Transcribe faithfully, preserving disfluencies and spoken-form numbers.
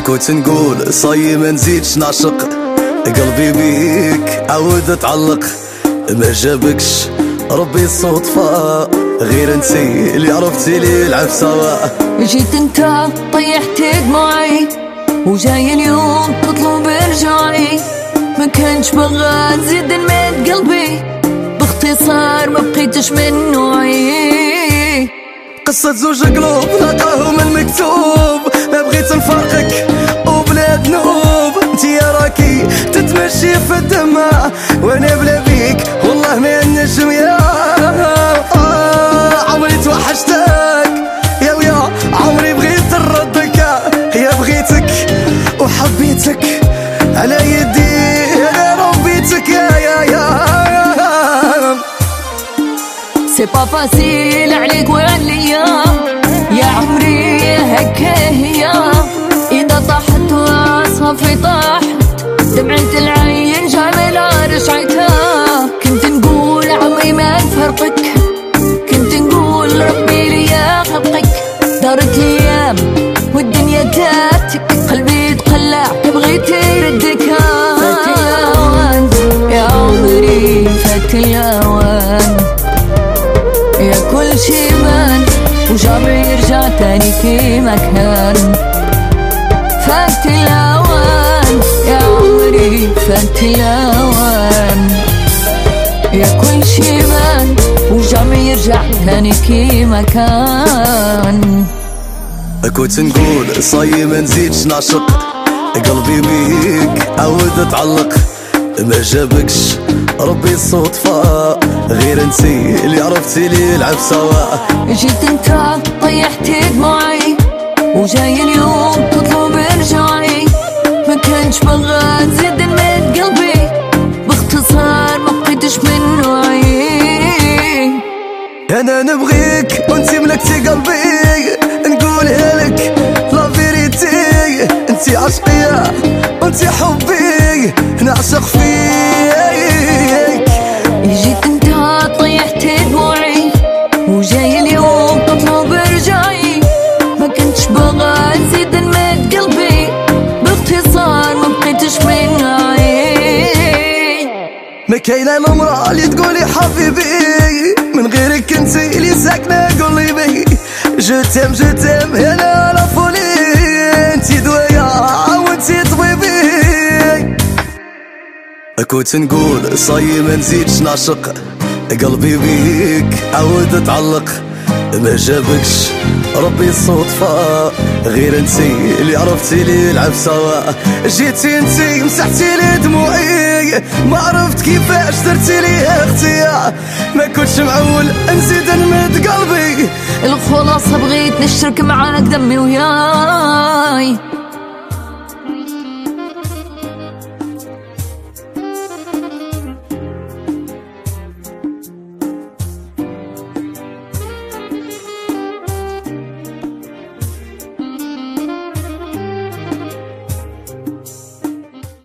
كنت نقول صاي ما نزيدش نعشق، قلبي بيك عاود اتعلق. ما جابكش ربي الصدفة، غير انتي اللي عرفتي لي العب سوا. جيت انت طيحت دموعي، وجاي اليوم تطلب رجعي. ما كانش بغا نزيد نمد قلبي، باختصار ما بقيتش من نوعي. قصة زوج قلوب لقاهم المكتوب، ما بغيت نفرقك وبلا ذنوب. انتي راكي تتمشي في الدماء، وانا بلا بيك والله ما نجم. يا آه عمري توحشتك يا ويا عمري بغيت نردك. يا بغيتك وحبيتك على يدي انا ربيتك. يا يا يا سي با فاسيل عليك وعليا يا عمري، هكا هي. إذا طاحت وصافي طاحت، دمعة العين جاملة رجعتها. كنت نقول عمري ما نفرقك، كنت نقول ربي ليا خلقك. دارت الأيام والدنيا داتك، قلبي تقلع بغيت يردك. يا عمري فات الأوان، يا كل شي بان وجامي يرجع تاني كيما كان. فات الأوان يا عمري فات الأوان، يا كل شي بان وجامي يرجع تاني كيما كان. كنت نقول صاي ما نزيدش نعشق، قلبي بيك عاود اتعلق. ما جابكش ربي الصدفة، غير انتي اللي عرفتي لي العب سوا. جيت انت طيحت دموعي، وجاي اليوم تطلب رجعي. ما كانش بغا نزيد نمد قلبي، باختصار ما بقيتش من نوعي. انا نبغيك وانتي ملكتي قلبي، نقولها لك لا فيريتي. انتي عشقية وانتي حبي، نعشق فيك. جيت انت طيحت دموعي، وجاي اليوم تطلب رجعي. ما كنتش بغا نزيد نمد قلبي، باختصار ما بقيتش من نوعي. ما كاينه المرأة اللي تقولي حبيبي، من غيرك انتي اللي ساكنة قلبي بي. جو تيم جو تيم انا على فولي، انتي دوايا وانتي طبيبي. كنت نقول صاي ما نزيدش نعشق، قلبي بيك عاود اتعلق. ما جابكش ربي الصدفة، غير انتي اللي عرفتي لي العب سوا. جيتي انتي مسحتي لي دموعي، ما عرفت كيفاش درتي لي اختي. ما كنتش معول نزيد نمد قلبي، الخلاصة بغيت نشترك معاك دمي وياي.